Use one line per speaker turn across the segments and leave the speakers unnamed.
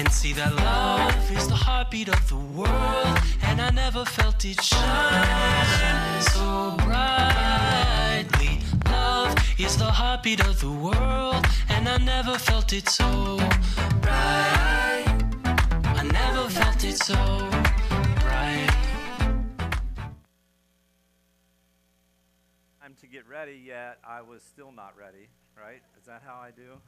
See that love is the heartbeat of the world, and I never felt it shine so brightly. Love is the heartbeat of the world, and I never felt it so bright. I never felt it so bright.
Time to get ready, yet I was still not ready, right? Is that how I do?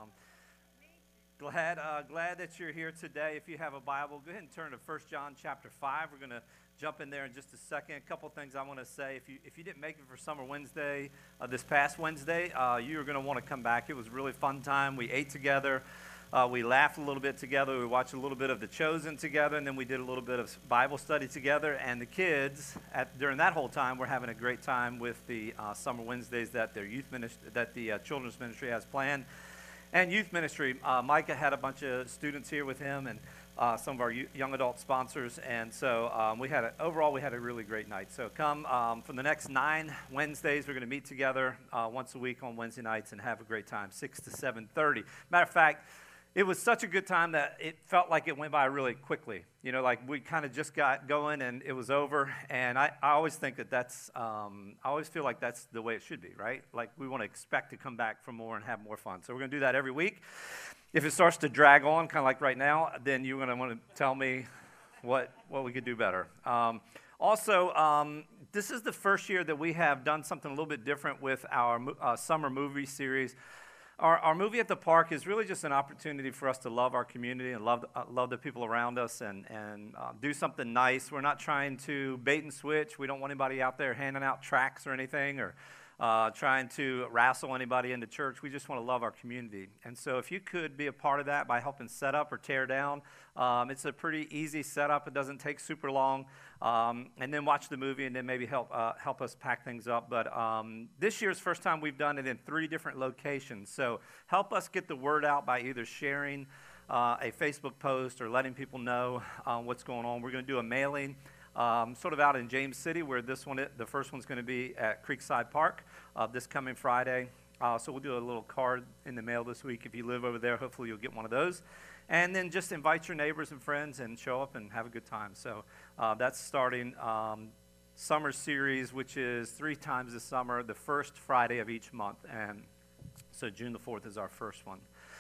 Glad that you're here today. If you have a Bible, go ahead and turn to 1 John chapter 5. We're going to jump in there in just a second. A couple things I want to say. If you didn't make it for Summer Wednesday, this past Wednesday, you are going to want to come back. It was a really fun time. We ate together. We laughed a little bit together. We watched a little bit of The Chosen together, and then we did a little bit of Bible study together. And the kids, during that whole time, were having a great time with the Summer Wednesdays that their youth ministry, that the children's ministry has planned. And youth ministry, Micah had a bunch of students here with him, and some of our young adult sponsors, and so overall we had a really great night. So come for the next 9 Wednesdays, we're going to meet together once a week on Wednesday nights and have a great time, 6 to 7:30. Matter of fact, it was such a good time that it felt like it went by really quickly. You know, like we kind of just got going and it was over. And I always think that's, I always feel like that's the way it should be, right? Like we want to expect to come back for more and have more fun. So we're going to do that every week. If it starts to drag on, kind of like right now, then you're going to want to tell me what we could do better. This is the first year that we have done something a little bit different with our summer movie series. Our movie at the park is really just an opportunity for us to love our community and love the people around us and do something nice. We're not trying to bait and switch. We don't want anybody out there handing out tracts or anything or trying to wrestle anybody into church. We just want to love our community. And so if you could be a part of that by helping set up or tear down, it's a pretty easy setup. It doesn't take super long. And then watch the movie and then maybe help us pack things up. But this year's first time we've done it in 3 different locations. So help us get the word out by either sharing a Facebook post or letting people know what's going on. We're going to do a mailing sort of out in James City where the first one's going to be at Creekside Park this coming Friday. So we'll do a little card in the mail this week. If you live over there, hopefully you'll get one of those. And then just invite your neighbors and friends and show up and have a good time. So that's starting summer series, which is 3 times this summer, the first Friday of each month. And so June the 4th is our first one.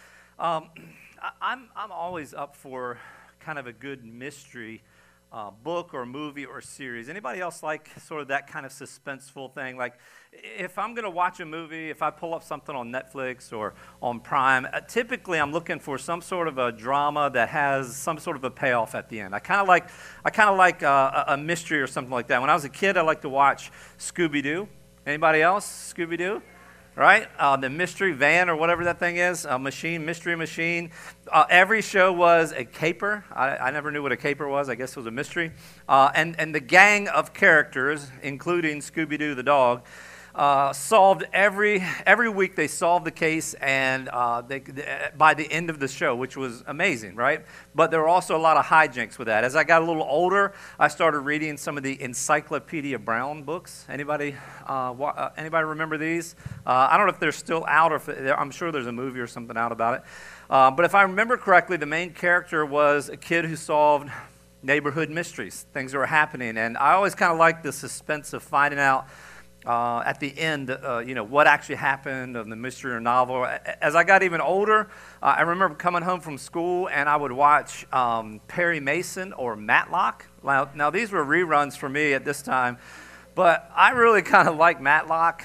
I'm always up for kind of a good mystery book or movie or series. Anybody else like sort of that kind of suspenseful thing? Like if I'm going to watch a movie, if I pull up something on Netflix or on Prime, typically I'm looking for some sort of a drama that has some sort of a payoff at the end. I kind of like a mystery or something like that. When I was a kid, I liked to watch Scooby-Doo. Anybody else? Scooby-Doo? Right? The Mystery Van or whatever that thing is, Mystery Machine. Every show was a caper. I never knew what a caper was. I guess it was a mystery. And the gang of characters, including Scooby-Doo the dog, solved every week. They solved the case, and by the end of the show, which was amazing, right? But there were also a lot of hijinks with that. As I got a little older, I started reading some of the Encyclopedia Brown books. Anybody remember these? I don't know if they're still out, or I'm sure there's a movie or something out about it. But if I remember correctly, the main character was a kid who solved neighborhood mysteries, things that were happening, and I always kind of liked the suspense of finding out at the end, what actually happened of the mystery or novel. As I got even older, I remember coming home from school and I would watch Perry Mason or Matlock. Now these were reruns for me at this time, but I really kind of like Matlock.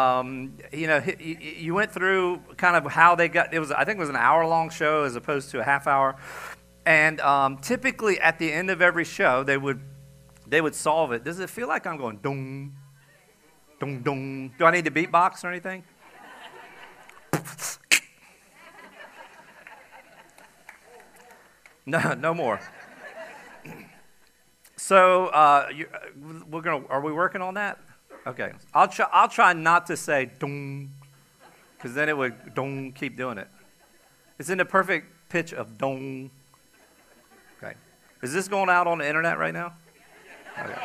You went through kind of how they got. I think it was an hour-long show as opposed to a half hour, and typically at the end of every show they would solve it. Does it feel like I'm going dong? Dong, dong. Do I need to beatbox or anything? No more. So are we working on that? Okay. I'll try not to say dong, because then it would dong, keep doing it. It's in the perfect pitch of dong. Okay. Is this going out on the internet right now? Okay.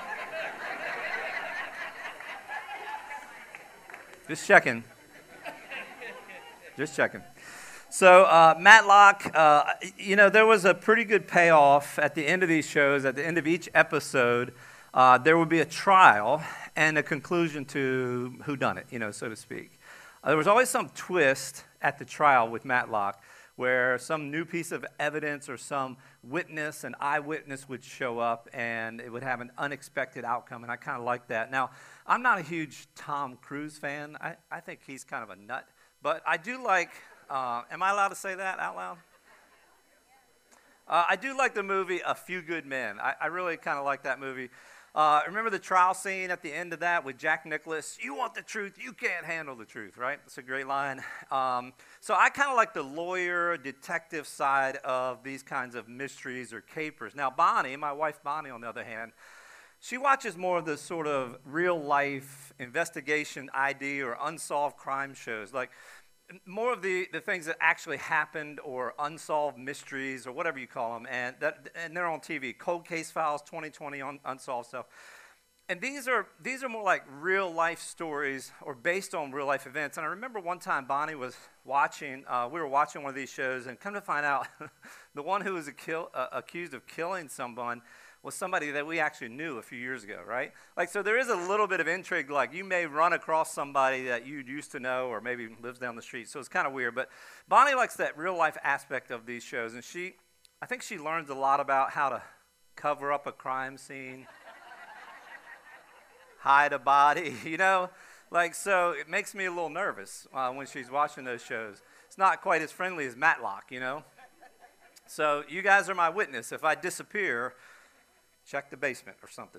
Just checking. Matlock, there was a pretty good payoff at the end of these shows. At the end of each episode, there would be a trial and a conclusion to whodunit, so to speak. There was always some twist at the trial with Matlock where some new piece of evidence or some witness, an eyewitness would show up and it would have an unexpected outcome, and I kind of like that. Now, I'm not a huge Tom Cruise fan. I think he's kind of a nut, but I do like, am I allowed to say that out loud? I do like the movie A Few Good Men. I really kind of like that movie. Remember the trial scene at the end of that with Jack Nicklaus? You want the truth, you can't handle the truth, right? That's a great line. So I kind of like the lawyer, detective side of these kinds of mysteries or capers. Now Bonnie, my wife Bonnie, on the other hand, she watches more of the sort of real-life investigation ID or unsolved crime shows, like more of the things that actually happened or unsolved mysteries or whatever you call them, and they're on TV. Cold Case Files, 2020, unsolved stuff. And these are more like real life stories or based on real life events. And I remember one time Bonnie was watching, we were watching one of these shows, and come to find out the one who was accused of killing someone was somebody that we actually knew a few years ago, right? Like, so there is a little bit of intrigue, like you may run across somebody that you used to know or maybe lives down the street, so it's kind of weird. But Bonnie likes that real life aspect of these shows, and I think she learns a lot about how to cover up a crime scene, hide a body, so it makes me a little nervous when she's watching those shows. It's not quite as friendly as Matlock, So you guys are my witness. If I disappear, check the basement or something,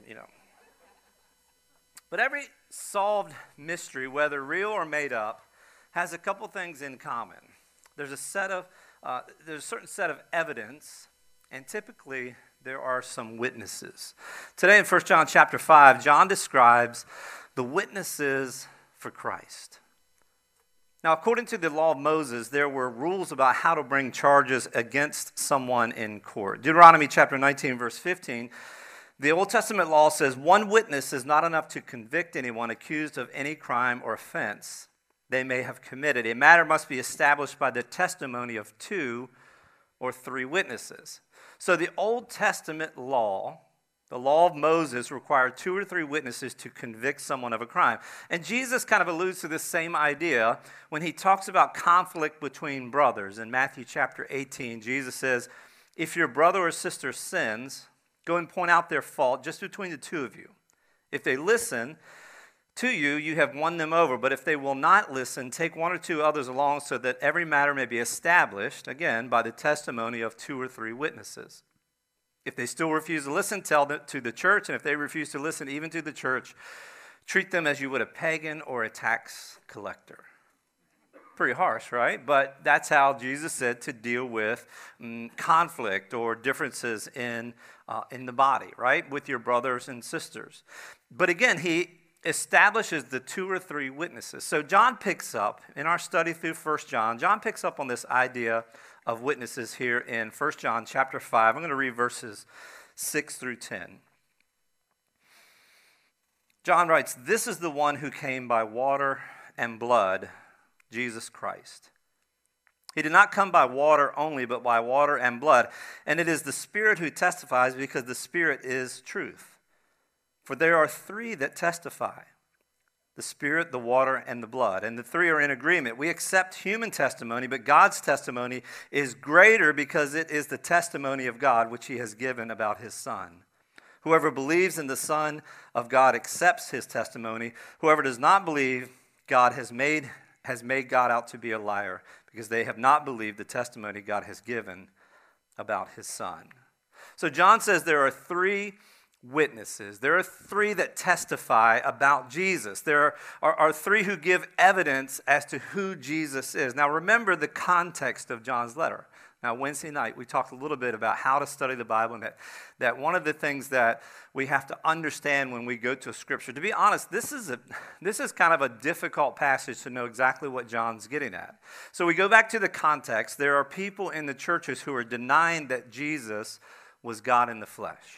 But every solved mystery, whether real or made up, has a couple things in common. There's a certain set of evidence, and typically there are some witnesses. Today in 1 John chapter 5, John describes the witnesses for Christ. Now, according to the law of Moses, there were rules about how to bring charges against someone in court. Deuteronomy chapter 19, verse 15, the Old Testament law says one witness is not enough to convict anyone accused of any crime or offense they may have committed. A matter must be established by the testimony of 2 or 3 witnesses. So the Old Testament law, the law of Moses, required 2 or 3 witnesses to convict someone of a crime. And Jesus kind of alludes to this same idea when he talks about conflict between brothers. In Matthew chapter 18, Jesus says, if your brother or sister sins, go and point out their fault just between the 2 of you. If they listen to you, you have won them over. But if they will not listen, take 1 or 2 others along so that every matter may be established, again, by the testimony of 2 or 3 witnesses. If they still refuse to listen, tell them to the church. And if they refuse to listen even to the church, treat them as you would a pagan or a tax collector. Pretty harsh, right? But that's how Jesus said to deal with conflict or differences in the body, right? With your brothers and sisters. But again, he establishes the 2 or 3 witnesses. So John picks up, in our study through 1 John picks up on this idea of witnesses here in 1 John chapter 5. I'm going to read verses 6 through 10. John writes, this is the one who came by water and blood, Jesus Christ. He did not come by water only, but by water and blood. And it is the Spirit who testifies, because the Spirit is truth. For there are 3 that testify, the Spirit, the water, and the blood. And the 3 are in agreement. We accept human testimony, but God's testimony is greater because it is the testimony of God which he has given about his Son. Whoever believes in the Son of God accepts his testimony. Whoever does not believe, God has made God out to be a liar, because they have not believed the testimony God has given about his Son. So John says there are 3 witnesses. There are 3 that testify about Jesus. There are 3 who give evidence as to who Jesus is. Now remember the context of John's letter. Now Wednesday night we talked a little bit about how to study the Bible, and that one of the things that we have to understand when we go to a scripture, to be honest, this is kind of a difficult passage to know exactly what John's getting at. So we go back to the context. There are people in the churches who are denying that Jesus was God in the flesh.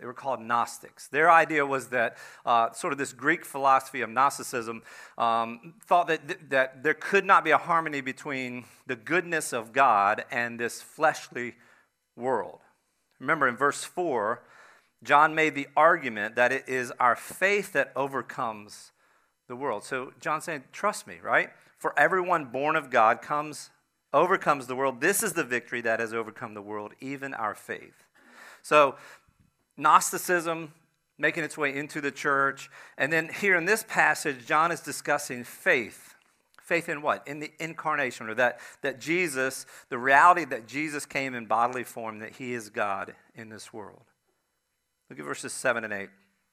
They were called Gnostics. Their idea was that sort of this Greek philosophy of Gnosticism thought that there could not be a harmony between the goodness of God and this fleshly world. Remember in verse 4, John made the argument that it is our faith that overcomes the world. So John's saying, trust me, right? For everyone born of God overcomes the world. This is the victory that has overcome the world, even our faith. So Gnosticism making its way into the church. And then here in this passage, John is discussing faith. Faith in what? In the incarnation, or that Jesus, the reality that Jesus came in bodily form, that he is God in this world. Look at verses 7 and 8.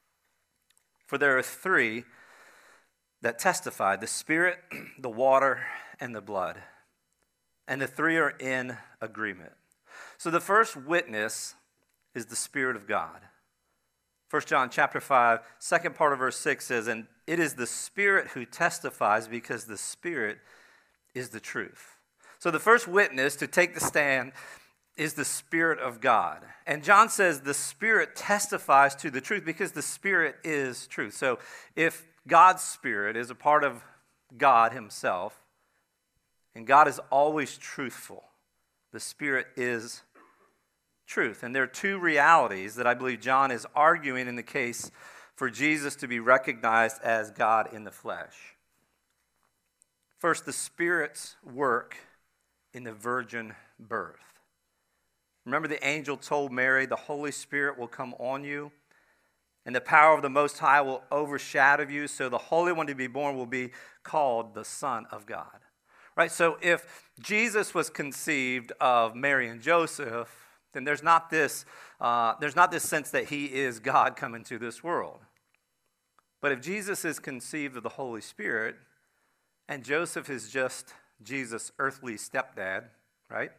For there are three that testify, the Spirit, the water, and the blood. And the three are in agreement. So the first witness is the Spirit of God. 1 John chapter 5, second part of verse 6 says, and it is the Spirit who testifies because the Spirit is the truth. So the first witness to take the stand is the Spirit of God. And John says the Spirit testifies to the truth because the Spirit is truth. So if God's Spirit is a part of God himself, and God is always truthful, the Spirit is truth. And there are two realities that I believe John is arguing in the case for Jesus to be recognized as God in the flesh. First, the Spirit's work in the virgin birth. Remember, the angel told Mary, the Holy Spirit will come on you, and the power of the Most High will overshadow you, so the Holy One to be born will be called the Son of God. Right? So if Jesus was conceived of Mary and Joseph, then there's not this sense that he is God coming to this world. But if Jesus is conceived of the Holy Spirit, and Joseph is just Jesus' earthly stepdad, right?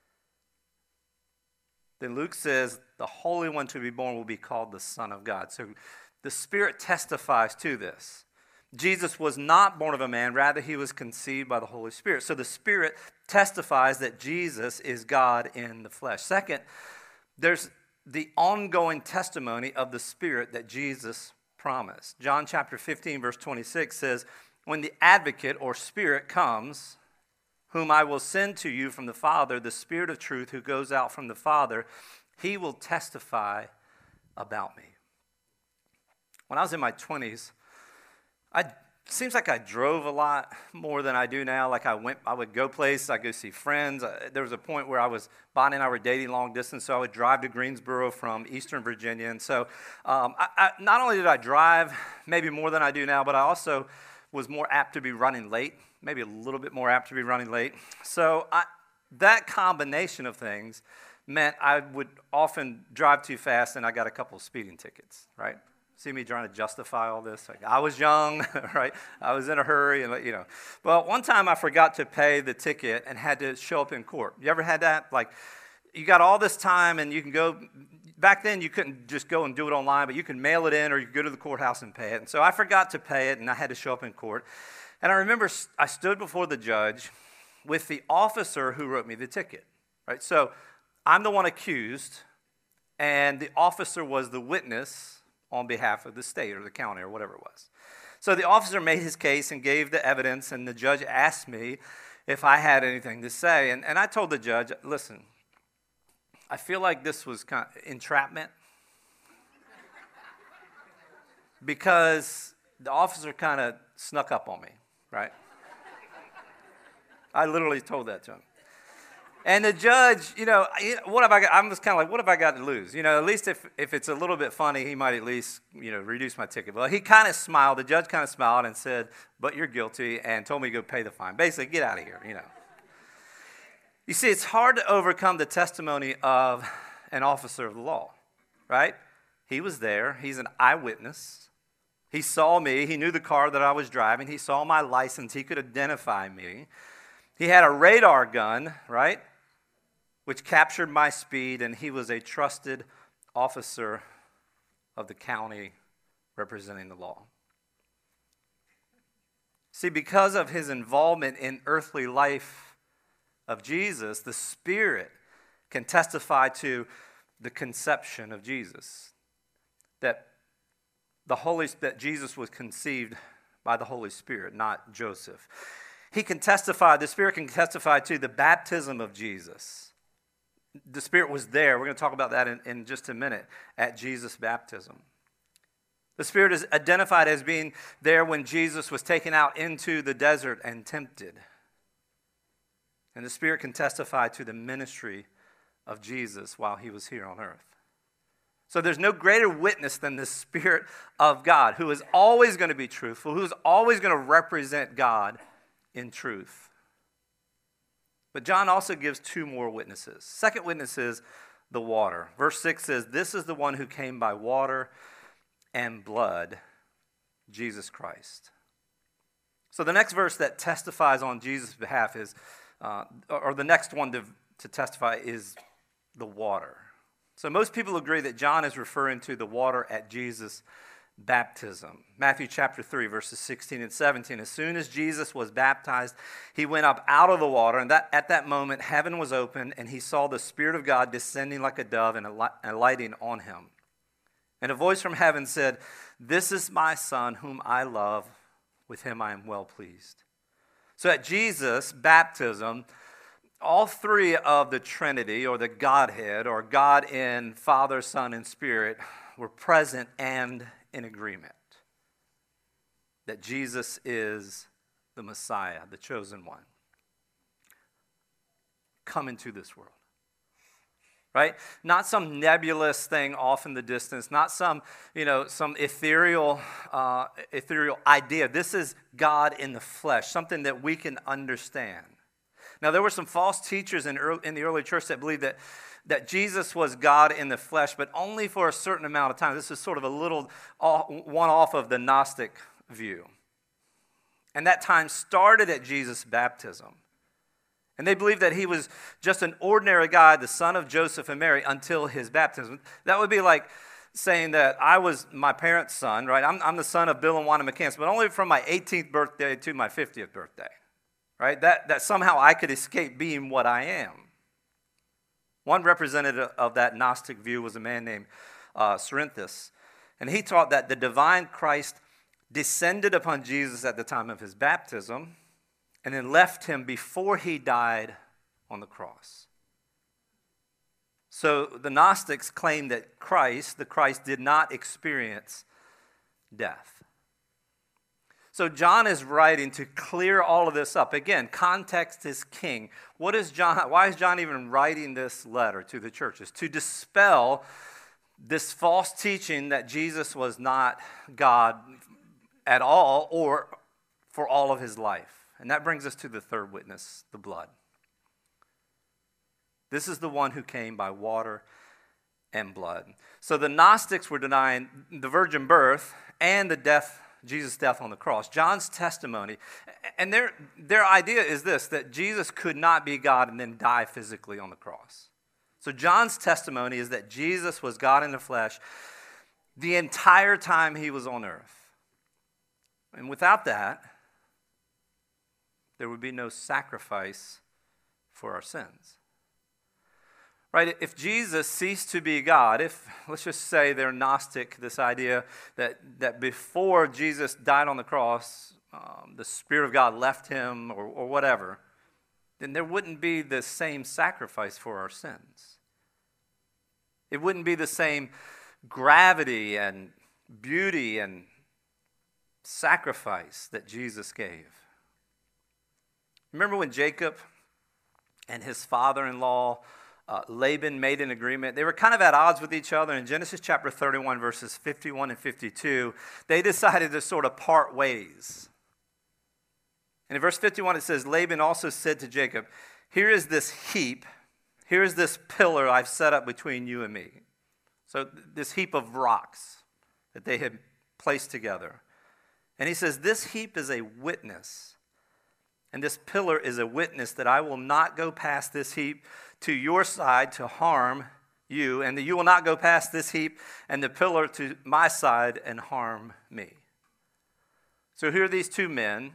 Then Luke says the Holy One to be born will be called the Son of God. So the Spirit testifies to this. Jesus was not born of a man, rather he was conceived by the Holy Spirit. So the Spirit testifies that Jesus is God in the flesh. Second, there's the ongoing testimony of the Spirit that Jesus promised. John chapter 15, verse 26 says, when the advocate or Spirit comes, whom I will send to you from the Father, the Spirit of truth who goes out from the Father, he will testify about me. When I was in my 20s, seems like I drove a lot more than I do now. Like I would go places, I'd go see friends. There was a point where Bonnie and I were dating long distance, so I would drive to Greensboro from Eastern Virginia. And so not only did I drive maybe more than I do now, but I also was more apt to be running late, maybe a little bit more apt to be running late. So that combination of things meant I would often drive too fast, and I got a couple of speeding tickets, right? See me trying to justify all this. Like, I was young, right? I was in a hurry, and Well, one time I forgot to pay the ticket and had to show up in court. You ever had that? Like, you got all this time, and you can go. Back then, you couldn't just go and do it online, but you can mail it in, or you could go to the courthouse and pay it. And so I forgot to pay it, and I had to show up in court. And I remember I stood before the judge with the officer who wrote me the ticket, right? So I'm the one accused, and the officer was the witness on behalf of the state or the county or whatever it was. So the officer made his case and gave the evidence, and the judge asked me if I had anything to say. And I told the judge, listen, I feel like this was kind of entrapment because the officer kind of snuck up on me, right? I literally told that to him. And the judge, what have I got? I'm just kind of like, what have I got to lose? At least if it's a little bit funny, he might at least, reduce my ticket. Well, he kind of smiled. The judge kind of smiled and said, but you're guilty, and told me to go pay the fine. Basically, get out of here, You see, it's hard to overcome the testimony of an officer of the law, right? He was there. He's an eyewitness. He saw me. He knew the car that I was driving. He saw my license. He could identify me. He had a radar gun, right, which captured my speed, and he was a trusted officer of the county representing the law. See, because of his involvement in earthly life of Jesus, the Spirit can testify to the conception of Jesus. that that Jesus was conceived by the Holy Spirit, not Joseph. The Spirit can testify to the baptism of Jesus. The Spirit was there. We're going to talk about that in just a minute at Jesus' baptism. The Spirit is identified as being there when Jesus was taken out into the desert and tempted. And the Spirit can testify to the ministry of Jesus while he was here on earth. So there's no greater witness than the Spirit of God, who is always going to be truthful, who is always going to represent God in truth. But John also gives two more witnesses. Second witness is the water. Verse 6 says, "This is the one who came by water and blood, Jesus Christ." So the next verse that testifies on Jesus' behalf is, or the next one to testify is the water. So most people agree that John is referring to the water at Jesus' baptism. Matthew chapter 3, verses 16 and 17. As soon as Jesus was baptized, he went up out of the water, and at that moment heaven was opened, and he saw the Spirit of God descending like a dove and alighting on him. And a voice from heaven said, "This is my Son, whom I love. With him I am well pleased." So at Jesus' baptism, all three of the Trinity, or the Godhead, or God in Father, Son, and Spirit, were present and in agreement that Jesus is the Messiah, the chosen one, come into this world. Right? Not some nebulous thing off in the distance, not some ethereal idea. This is God in the flesh, something that we can understand. Now, there were some false teachers in the early church that believed that Jesus was God in the flesh, but only for a certain amount of time. This is sort of a little one-off of the Gnostic view. And that time started at Jesus' baptism. And they believed that he was just an ordinary guy, the son of Joseph and Mary, until his baptism. That would be like saying that I was my parents' son, right? I'm the son of Bill and Wanda McCants, but only from my 18th birthday to my 50th birthday. Right? That somehow I could escape being what I am. One representative of that Gnostic view was a man named Cerinthus, and he taught that the divine Christ descended upon Jesus at the time of his baptism and then left him before he died on the cross. So the Gnostics claimed that the Christ did not experience death. So John is writing to clear all of this up. Again, context is king. Why is John even writing this letter to the churches? To dispel this false teaching that Jesus was not God at all or for all of his life. And that brings us to the third witness, the blood. This is the one who came by water and blood. So the Gnostics were denying the virgin birth and Jesus' death on the cross. John's testimony, and their idea is this, that Jesus could not be God and then die physically on the cross. So John's testimony is that Jesus was God in the flesh the entire time he was on earth. And without that, there would be no sacrifice for our sins. Right? If Jesus ceased to be God, let's just say they're Gnostic, this idea that before Jesus died on the cross, the Spirit of God left him or whatever, then there wouldn't be the same sacrifice for our sins. It wouldn't be the same gravity and beauty and sacrifice that Jesus gave. Remember when Jacob and his father-in-law Laban made an agreement? They were kind of at odds with each other. In Genesis chapter 31, verses 51 and 52, they decided to sort of part ways. And in verse 51, it says, Laban also said to Jacob, "Here is this heap, here is this pillar I've set up between you and me." So this heap of rocks that they had placed together. And he says, "This heap is a witness, and this pillar is a witness that I will not go past this heap to your side to harm you, and that you will not go past this heap and the pillar to my side and harm me." So here are these two men,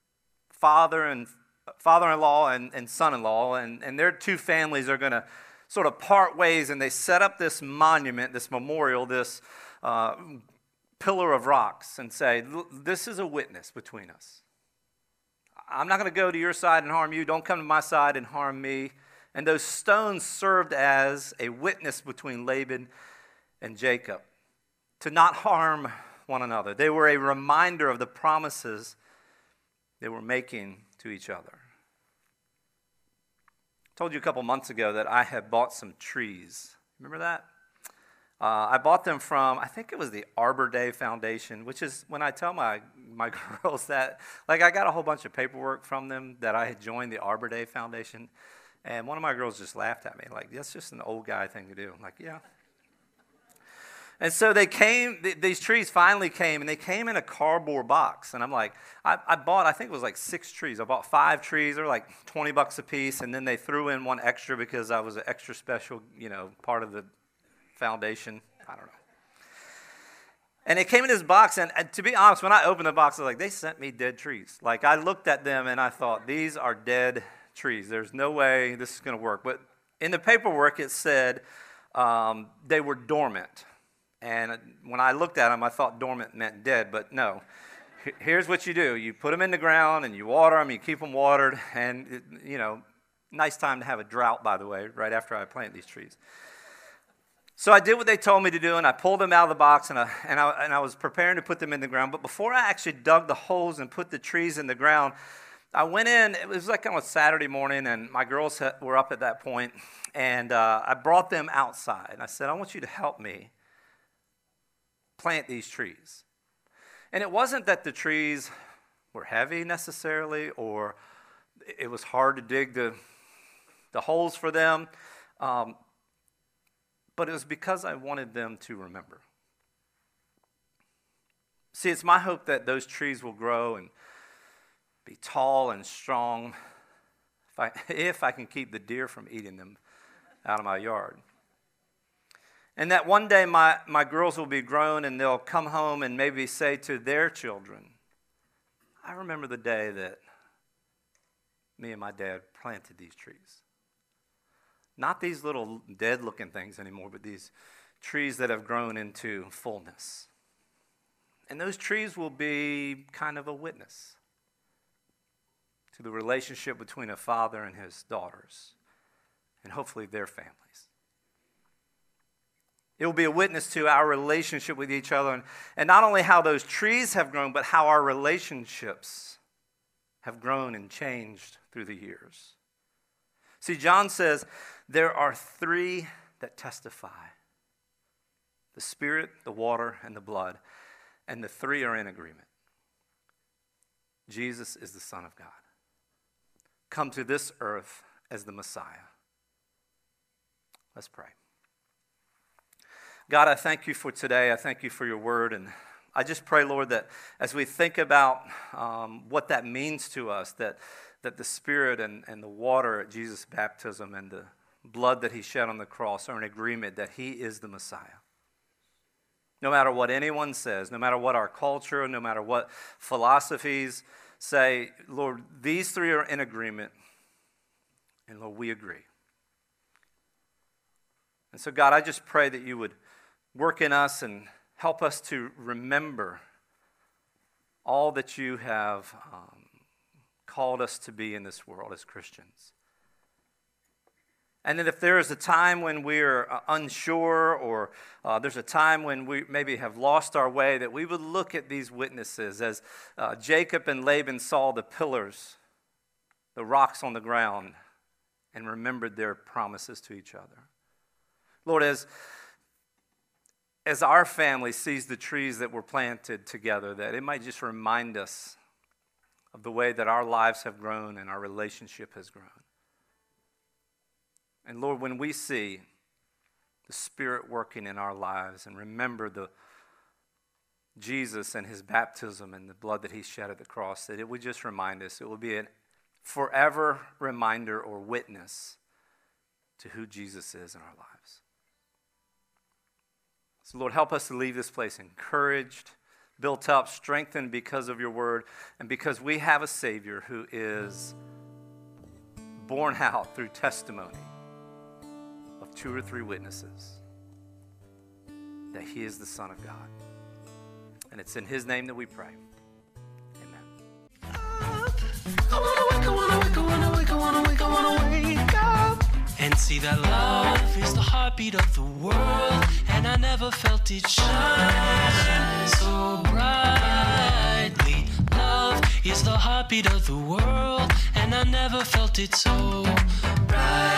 father-in-law and son-in-law, and their two families are going to sort of part ways, and they set up this monument, this memorial, this pillar of rocks, and say, this is a witness between us. I'm not going to go to your side and harm you. Don't come to my side and harm me. And those stones served as a witness between Laban and Jacob to not harm one another. They were a reminder of the promises they were making to each other. I told you a couple months ago that I had bought some trees. Remember that? I bought them from, I think it was the Arbor Day Foundation, which is when I tell my girls that, like, I got a whole bunch of paperwork from them that I had joined the Arbor Day Foundation, and one of my girls just laughed at me, like, that's just an old guy thing to do. I'm like, yeah. And so they came, these trees finally came, and they came in a cardboard box. And I'm like, I bought, I think it was like 6 trees. I bought 5 trees. They were like $20 a piece, and then they threw in one extra because I was an extra special, part of the foundation. I don't know. And it came in this box, and to be honest, when I opened the box, I was like, they sent me dead trees. Like, I looked at them, and I thought, these are dead trees. There's no way this is going to work. But in the paperwork, it said they were dormant. And when I looked at them, I thought dormant meant dead, but no. Here's what you do. You put them in the ground, and you water them, you keep them watered, and, nice time to have a drought, by the way, right after I plant these trees. So I did what they told me to do, and I pulled them out of the box, and I was preparing to put them in the ground. But before I actually dug the holes and put the trees in the ground, I went in. It was like on a Saturday morning, and my girls were up at that point, and I brought them outside. I said, I want you to help me plant these trees. And it wasn't that the trees were heavy necessarily, or it was hard to dig the holes for them. But it was because I wanted them to remember. See, it's my hope that those trees will grow and be tall and strong if I can keep the deer from eating them out of my yard. And that one day my girls will be grown and they'll come home and maybe say to their children, I remember the day that me and my dad planted these trees. Not these little dead-looking things anymore, but these trees that have grown into fullness. And those trees will be kind of a witness to the relationship between a father and his daughters, and hopefully their families. It will be a witness to our relationship with each other, and not only how those trees have grown, but how our relationships have grown and changed through the years. See, John says there are 3 that testify: the Spirit, the water, and the blood. And the 3 are in agreement. Jesus is the Son of God, come to this earth as the Messiah. Let's pray. God, I thank you for today. I thank you for your word. And I just pray, Lord, that as we think about what that means to us, that the Spirit and the water at Jesus' baptism and the blood that he shed on the cross are in agreement that he is the Messiah. No matter what anyone says, no matter what our culture, no matter what philosophies say, Lord, these 3 are in agreement, and Lord, we agree. And so, God, I just pray that you would work in us and help us to remember all that you have called us to be in this world as Christians. And that if there is a time when we're unsure, or there's a time when we maybe have lost our way, that we would look at these witnesses as Jacob and Laban saw the pillars, the rocks on the ground, and remembered their promises to each other. Lord, as our family sees the trees that were planted together, that it might just remind us of the way that our lives have grown and our relationship has grown. And Lord, when we see the Spirit working in our lives and remember the Jesus and his baptism and the blood that he shed at the cross, that it would just remind us. It will be a forever reminder or witness to who Jesus is in our lives. So Lord, help us to leave this place encouraged, built up, strengthened because of your word, and because we have a Savior who is born out through testimony of 2 or 3 witnesses that he is the Son of God. And it's in his name that we pray. Amen.
I wanna wake up and see that love is the heartbeat of the world, and I never felt it shine so brightly. Love is the heartbeat of the world, and I never felt it so bright.